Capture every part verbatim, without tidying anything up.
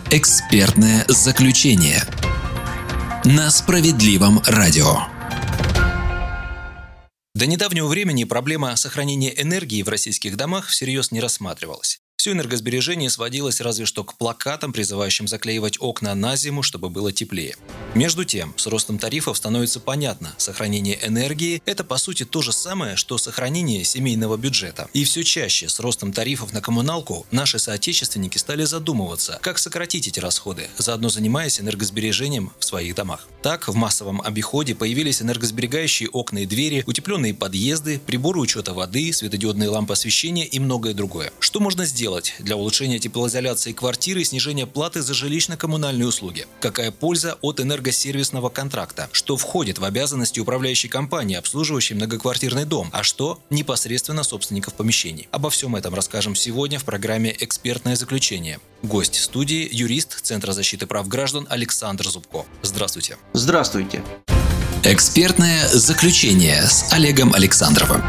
Экспертное заключение на Справедливом радио. До недавнего времени проблема сохранения энергии в российских домах всерьез не рассматривалась. Все энергосбережение сводилось разве что к плакатам, призывающим заклеивать окна на зиму, чтобы было теплее. Между тем, с ростом тарифов становится понятно, сохранение энергии – это по сути то же самое, что сохранение семейного бюджета. И все чаще с ростом тарифов на коммуналку наши соотечественники стали задумываться, как сократить эти расходы, заодно занимаясь энергосбережением в своих домах. Так, в массовом обиходе появились энергосберегающие окна и двери, утепленные подъезды, приборы учета воды, светодиодные лампы освещения и многое другое. Что можно сделать для улучшения теплоизоляции квартиры и снижения платы за жилищно-коммунальные услуги? Какая польза от энергосервисного контракта? Что входит в обязанности управляющей компании, обслуживающей многоквартирный дом, а что непосредственно собственников помещений? Обо всем этом расскажем сегодня в программе «Экспертное заключение». Гость студии – юрист Центра защиты прав граждан Александр Зубко. Здравствуйте. Здравствуйте. «Экспертное заключение» с Олегом Александровым.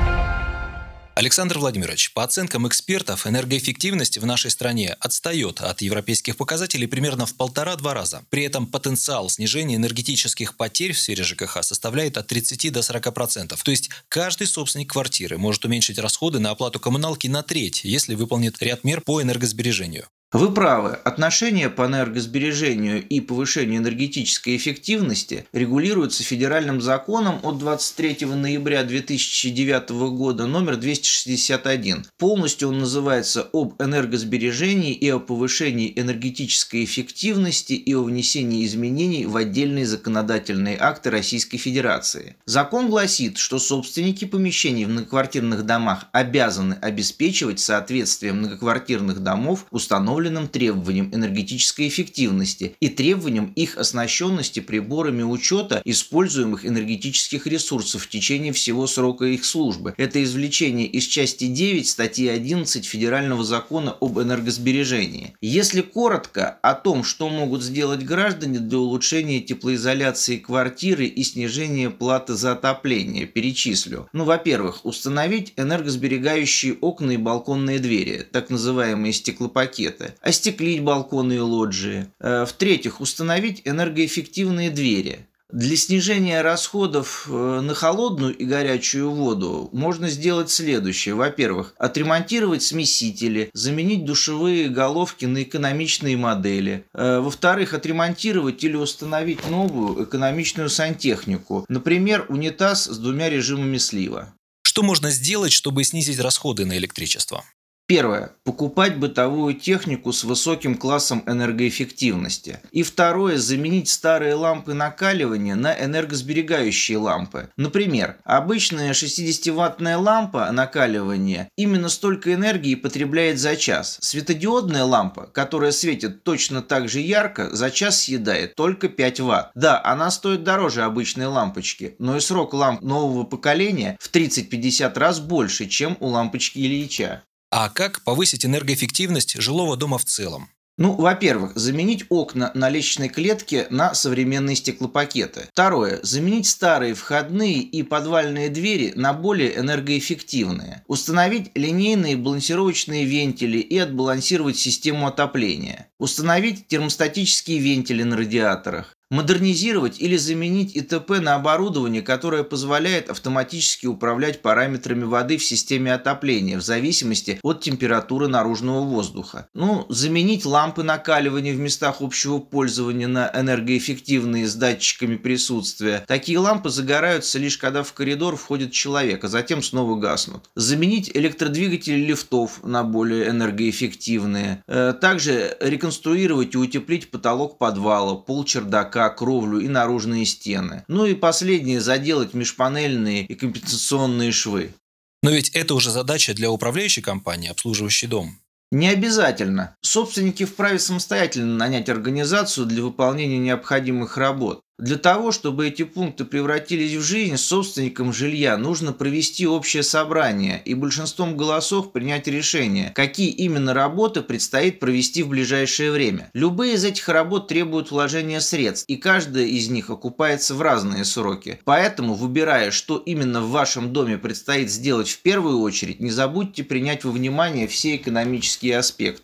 Александр Владимирович, по оценкам экспертов, энергоэффективность в нашей стране отстает от европейских показателей примерно в полтора-два раза. При этом потенциал снижения энергетических потерь в сфере ЖКХ составляет от тридцати до сорока процентов. То есть каждый собственник квартиры может уменьшить расходы на оплату коммуналки на треть, если выполнит ряд мер по энергосбережению. Вы правы. Отношения по энергосбережению и повышению энергетической эффективности регулируются федеральным законом от двадцать третьего ноября две тысячи девятого года номер двести шестьдесят один. Полностью он называется «Об энергосбережении и о повышении энергетической эффективности и о внесении изменений в отдельные законодательные акты Российской Федерации». Закон гласит, что собственники помещений в многоквартирных домах обязаны обеспечивать соответствие многоквартирных домов установленным требованиям энергетической эффективности и требованиям их оснащенности приборами учета используемых энергетических ресурсов в течение всего срока их службы. Это извлечение из части девять статьи одиннадцать Федерального закона об энергосбережении. Если коротко о том, что могут сделать граждане для улучшения теплоизоляции квартиры и снижения платы за отопление, перечислю. Ну, во-первых, установить энергосберегающие окна и балконные двери, так называемые стеклопакеты. Остеклить балконы и лоджии. В-третьих, установить энергоэффективные двери. Для снижения расходов на холодную и горячую воду можно сделать следующее. Во-первых, отремонтировать смесители, заменить душевые головки на экономичные модели. Во-вторых, отремонтировать или установить новую экономичную сантехнику. Например, унитаз с двумя режимами слива. Что можно сделать, чтобы снизить расходы на электричество? Первое. Покупать бытовую технику с высоким классом энергоэффективности. И второе. Заменить старые лампы накаливания на энергосберегающие лампы. Например, обычная шестидесятиваттная лампа накаливания именно столько энергии потребляет за час. Светодиодная лампа, которая светит точно так же ярко, за час съедает только пять ватт. Да, она стоит дороже обычной лампочки, но и срок ламп нового поколения в тридцать-пятьдесят раз больше, чем у лампочки Ильича. А как повысить энергоэффективность жилого дома в целом? Ну, во-первых, заменить окна на лестничной клетке на современные стеклопакеты. Второе. Заменить старые входные и подвальные двери на более энергоэффективные. Установить линейные балансировочные вентили и отбалансировать систему отопления. Установить термостатические вентили на радиаторах. Модернизировать или заменить ИТП на оборудование, которое позволяет автоматически управлять параметрами воды в системе отопления в зависимости от температуры наружного воздуха. Ну, заменить лампы накаливания в местах общего пользования на энергоэффективные с датчиками присутствия. Такие лампы загораются лишь когда в коридор входит человек, а затем снова гаснут. Заменить электродвигатели лифтов на более энергоэффективные. Также реконструировать и утеплить потолок подвала, пол чердака, кровлю и наружные стены. Ну и последнее, заделать межпанельные и компенсационные швы. Но ведь это уже задача для управляющей компании, обслуживающей дом. Не обязательно. Собственники вправе самостоятельно нанять организацию для выполнения необходимых работ. Для того, чтобы эти пункты превратились в жизнь, собственникам жилья нужно провести общее собрание и большинством голосов принять решение, какие именно работы предстоит провести в ближайшее время. Любые из этих работ требуют вложения средств, и каждая из них окупается в разные сроки. Поэтому, выбирая, что именно в вашем доме предстоит сделать в первую очередь, не забудьте принять во внимание все экономические аспекты.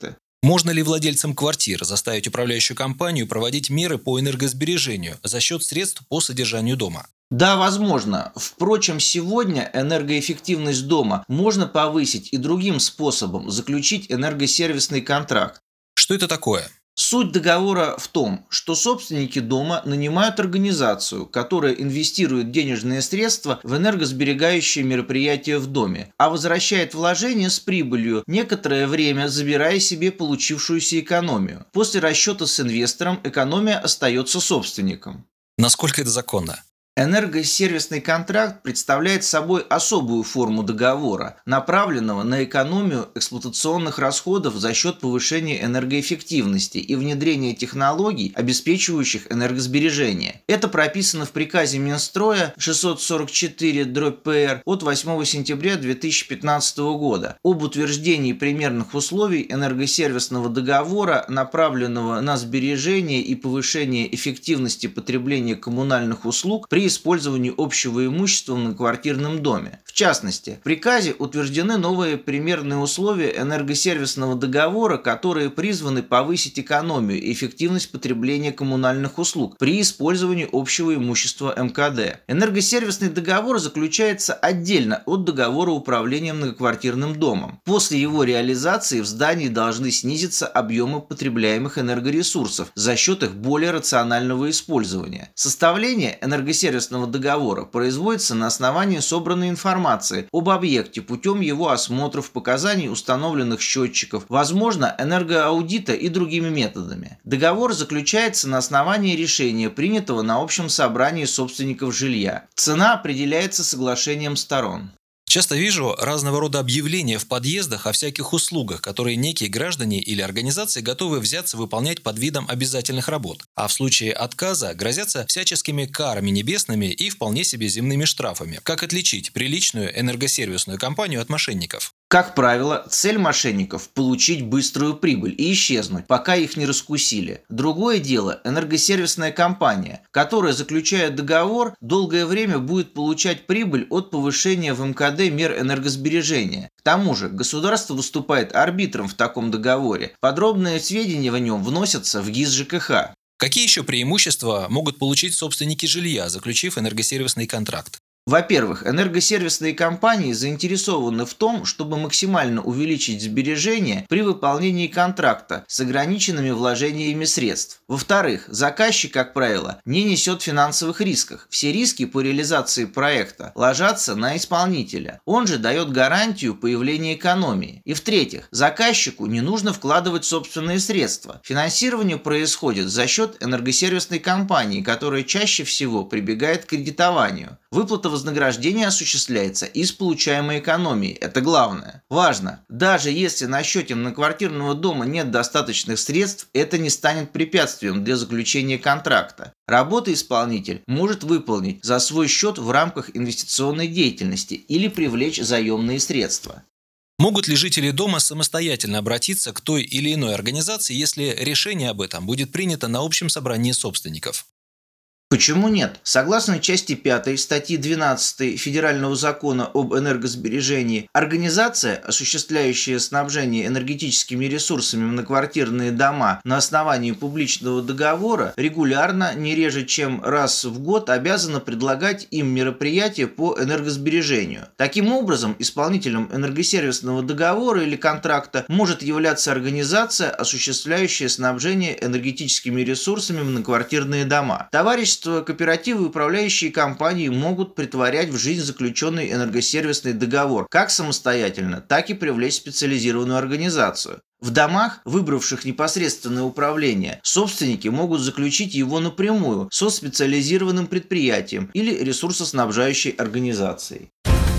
Можно ли владельцам квартир заставить управляющую компанию проводить меры по энергосбережению за счет средств по содержанию дома? Да, возможно. Впрочем, сегодня энергоэффективность дома можно повысить и другим способом – заключить энергосервисный контракт. Что это такое? Суть договора в том, что собственники дома нанимают организацию, которая инвестирует денежные средства в энергосберегающие мероприятия в доме, а возвращает вложения с прибылью, некоторое время забирая себе получившуюся экономию. После расчета с инвестором экономия остается собственником. Насколько это законно? Энергосервисный контракт представляет собой особую форму договора, направленного на экономию эксплуатационных расходов за счет повышения энергоэффективности и внедрения технологий, обеспечивающих энергосбережение. Это прописано в приказе Минстроя шестьсот сорок четыре дробь П Р от восьмого сентября две тысячи пятнадцатого года об утверждении примерных условий энергосервисного договора, направленного на сбережение и повышение эффективности потребления коммунальных услуг при использованию общего имущества в многоквартирном доме. В частности, в приказе утверждены новые примерные условия энергосервисного договора, которые призваны повысить экономию и эффективность потребления коммунальных услуг при использовании общего имущества М К Д. Энергосервисный договор заключается отдельно от договора управления многоквартирным домом. После его реализации в здании должны снизиться объемы потребляемых энергоресурсов за счет их более рационального использования. Составление энергосервисного договора производится на основании собранной информации об объекте путем его осмотров, показаний установленных счетчиков, возможно, энергоаудита и другими методами. Договор заключается на основании решения, принятого на общем собрании собственников жилья. Цена определяется соглашением сторон. Часто вижу разного рода объявления в подъездах о всяких услугах, которые некие граждане или организации готовы взяться выполнять под видом обязательных работ, а в случае отказа грозятся всяческими карами небесными и вполне себе земными штрафами. Как отличить приличную энергосервисную компанию от мошенников? Как правило, цель мошенников – получить быструю прибыль и исчезнуть, пока их не раскусили. Другое дело – энергосервисная компания, которая, заключая договор, долгое время будет получать прибыль от повышения в М К Д мер энергосбережения. К тому же, государство выступает арбитром в таком договоре. Подробные сведения в нем вносятся в ГИС Ж К Х. Какие еще преимущества могут получить собственники жилья, заключив энергосервисный контракт? Во-первых, энергосервисные компании заинтересованы в том, чтобы максимально увеличить сбережения при выполнении контракта с ограниченными вложениями средств. Во-вторых, заказчик, как правило, не несет финансовых рисков. Все риски по реализации проекта ложатся на исполнителя. Он же дает гарантию появления экономии. И в-третьих, заказчику не нужно вкладывать собственные средства. Финансирование происходит за счет энергосервисной компании, которая чаще всего прибегает к кредитованию. Выплата вознаграждения осуществляется из получаемой экономии. Это главное. Важно, даже если на счете многоквартирного дома нет достаточных средств, это не станет препятствием для заключения контракта. Работы исполнитель может выполнить за свой счет в рамках инвестиционной деятельности или привлечь заемные средства. Могут ли жители дома самостоятельно обратиться к той или иной организации, если решение об этом будет принято на общем собрании собственников? Почему нет? Согласно части пятой статьи двенадцатой Федерального закона об энергосбережении, организация, осуществляющая снабжение энергетическими ресурсами многоквартирные дома на основании публичного договора, регулярно, не реже чем раз в год, обязана предлагать им мероприятия по энергосбережению. Таким образом, исполнителем энергосервисного договора или контракта может являться организация, осуществляющая снабжение энергетическими ресурсами многоквартирные дома. Товарищ кооперативы и управляющие компании могут претворять в жизнь заключенный энергосервисный договор как самостоятельно, так и привлечь специализированную организацию. В домах, выбравших непосредственное управление, собственники могут заключить его напрямую со специализированным предприятием или ресурсоснабжающей организацией.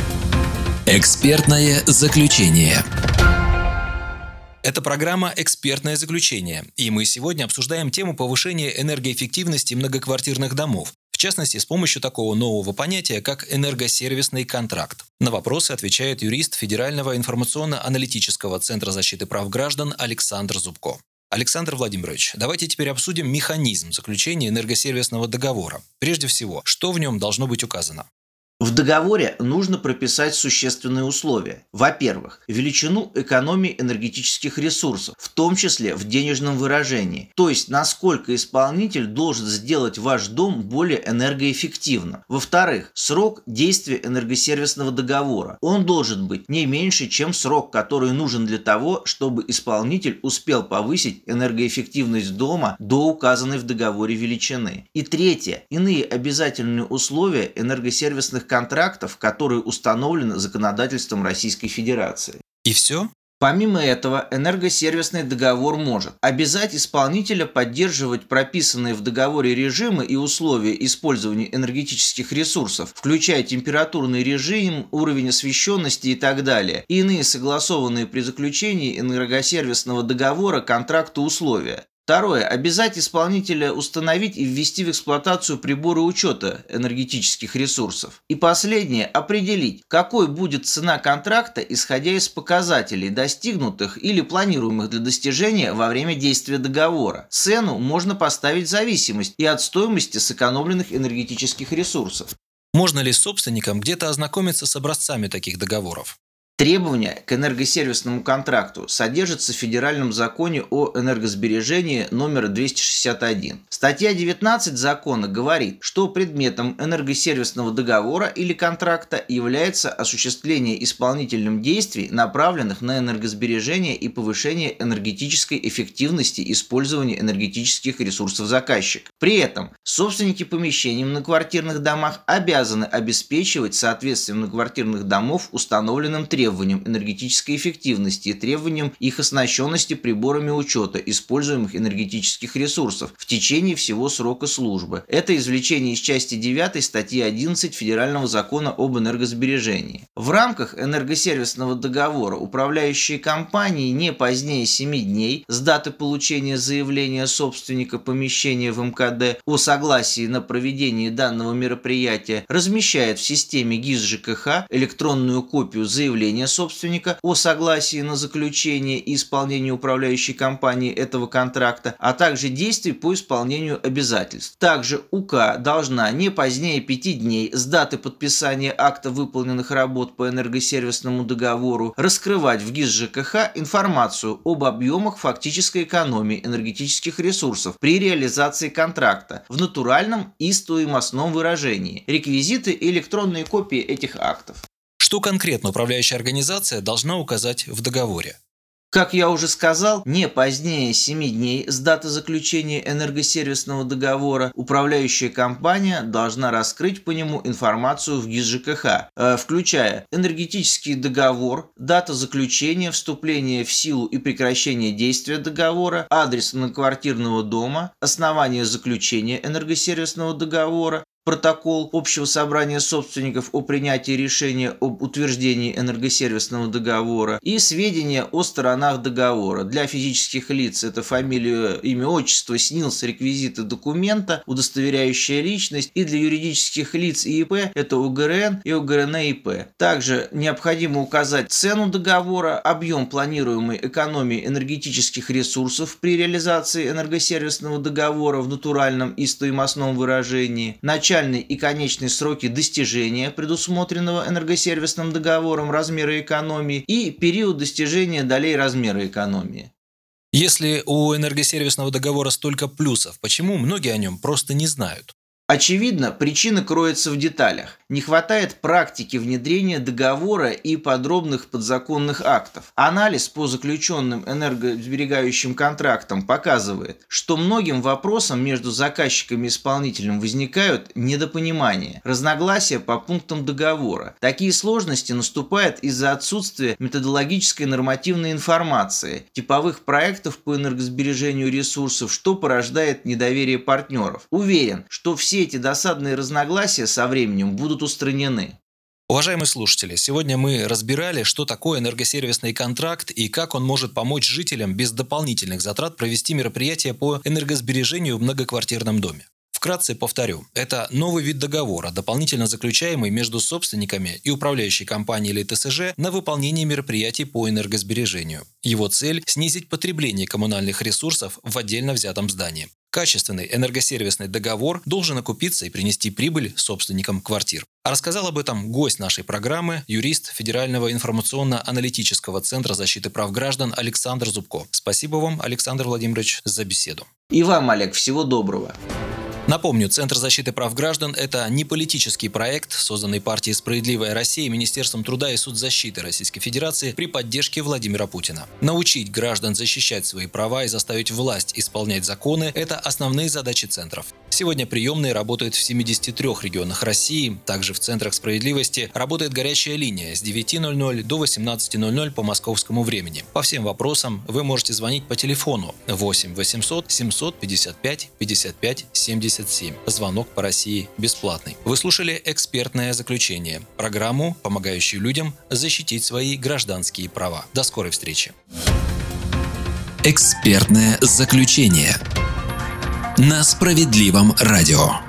Экспертное заключение. Это программа «Экспертное заключение», и мы сегодня обсуждаем тему повышения энергоэффективности многоквартирных домов, в частности, с помощью такого нового понятия, как энергосервисный контракт. На вопросы отвечает юрист Федерального информационно-аналитического центра защиты прав граждан Александр Зубко. Александр Владимирович, давайте теперь обсудим механизм заключения энергосервисного договора. Прежде всего, что в нем должно быть указано? В договоре нужно прописать существенные условия. Во-первых, величину экономии энергетических ресурсов, в том числе в денежном выражении, то есть насколько исполнитель должен сделать ваш дом более энергоэффективным. Во-вторых, срок действия энергосервисного договора. Он должен быть не меньше, чем срок, который нужен для того, чтобы исполнитель успел повысить энергоэффективность дома до указанной в договоре величины. И третье, иные обязательные условия энергосервисных контрактов, которые установлены законодательством Российской Федерации. И все? Помимо этого, энергосервисный договор может обязать исполнителя поддерживать прописанные в договоре режимы и условия использования энергетических ресурсов, включая температурный режим, уровень освещенности и так далее, и иные согласованные при заключении энергосервисного договора контракта условия. Второе. Обязать исполнителя установить и ввести в эксплуатацию приборы учета энергетических ресурсов. И последнее. Определить, какой будет цена контракта, исходя из показателей, достигнутых или планируемых для достижения во время действия договора. Цену можно поставить в зависимость и от стоимости сэкономленных энергетических ресурсов. Можно ли собственникам где-то ознакомиться с образцами таких договоров? Требования к энергосервисному контракту содержатся в Федеральном законе о энергосбережении номер двести шестьдесят один. Статья девятнадцать закона говорит, что предметом энергосервисного договора или контракта является осуществление исполнителем действий, направленных на энергосбережение и повышение энергетической эффективности использования энергетических ресурсов заказчика. При этом собственники помещений в многоквартирных домах обязаны обеспечивать соответствие многоквартирных домов установленным требованиям. требованиям энергетической эффективности и требованиям их оснащенности приборами учета используемых энергетических ресурсов в течение всего срока службы. Это извлечение из части девятой статьи одиннадцать Федерального закона об энергосбережении. В рамках энергосервисного договора управляющие компании не позднее семи дней с даты получения заявления собственника помещения в эм ка дэ о согласии на проведение данного мероприятия размещают в системе ГИС жэ ка ха электронную копию заявления собственника о согласии на заключение и исполнение управляющей компанией этого контракта, а также действий по исполнению обязательств. Также УК должна не позднее пяти дней с даты подписания акта выполненных работ по энергосервисному договору раскрывать в ГИС жэ ка ха информацию об объемах фактической экономии энергетических ресурсов при реализации контракта в натуральном и стоимостном выражении, реквизиты и электронные копии этих актов. Что конкретно управляющая организация должна указать в договоре? Как я уже сказал, не позднее семи дней с даты заключения энергосервисного договора управляющая компания должна раскрыть по нему информацию в ГИС жэ ка ха, э, включая энергетический договор, дата заключения, вступления в силу и прекращения действия договора, адрес многоквартирного дома, основание заключения энергосервисного договора, протокол общего собрания собственников о принятии решения об утверждении энергосервисного договора и сведения о сторонах договора. Для физических лиц это фамилия, имя, отчество, СНИЛС, реквизиты документа, удостоверяющая личность, и для юридических лиц и и пэ это о гэ эр эн и о гэ эр эн и пэ. Также необходимо указать цену договора, объем планируемой экономии энергетических ресурсов при реализации энергосервисного договора в натуральном и стоимостном выражении, начальник и конечные сроки достижения предусмотренного энергосервисным договором размера экономии и период достижения долей размера экономии. Если у энергосервисного договора столько плюсов, почему многие о нем просто не знают? Очевидно, причина кроется в деталях. Не хватает практики внедрения договора и подробных подзаконных актов. Анализ по заключенным энергосберегающим контрактам показывает, что многим вопросам между заказчиком и исполнителем возникают недопонимания, разногласия по пунктам договора. Такие сложности наступают из-за отсутствия методологической нормативной информации, типовых проектов по энергосбережению ресурсов, что порождает недоверие партнеров. Уверен, что все эти досадные разногласия со временем будут устранены. Уважаемые слушатели, сегодня мы разбирали, что такое энергосервисный контракт и как он может помочь жителям без дополнительных затрат провести мероприятия по энергосбережению в многоквартирном доме. Вкратце повторю, это новый вид договора, дополнительно заключаемый между собственниками и управляющей компанией или тэ эс жэ на выполнение мероприятий по энергосбережению. Его цель – снизить потребление коммунальных ресурсов в отдельно взятом здании. Качественный энергосервисный договор должен окупиться и принести прибыль собственникам квартир. А рассказал об этом гость нашей программы, юрист Федерального информационно-аналитического центра защиты прав граждан Александр Зубко. Спасибо вам, Александр Владимирович, за беседу. И вам, Олег, всего доброго. Напомню, Центр защиты прав граждан – это не политический проект, созданный партией «Справедливая Россия», Министерством труда и соцзащиты Российской Федерации при поддержке Владимира Путина. Научить граждан защищать свои права и заставить власть исполнять законы – это основные задачи центров. Сегодня приемные работают в семидесяти трёх регионах России. Также в Центрах справедливости работает горячая линия с девяти ноль-ноль до восемнадцати ноль-ноль по московскому времени. По всем вопросам вы можете звонить по телефону восемь восемьсот семьсот пятьдесят пять пятьдесят пять семьдесят семь. Звонок по России бесплатный. Вы слушали «Экспертное заключение» – программу, помогающую людям защитить свои гражданские права. До скорой встречи. «Экспертное заключение» на Справедливом радио.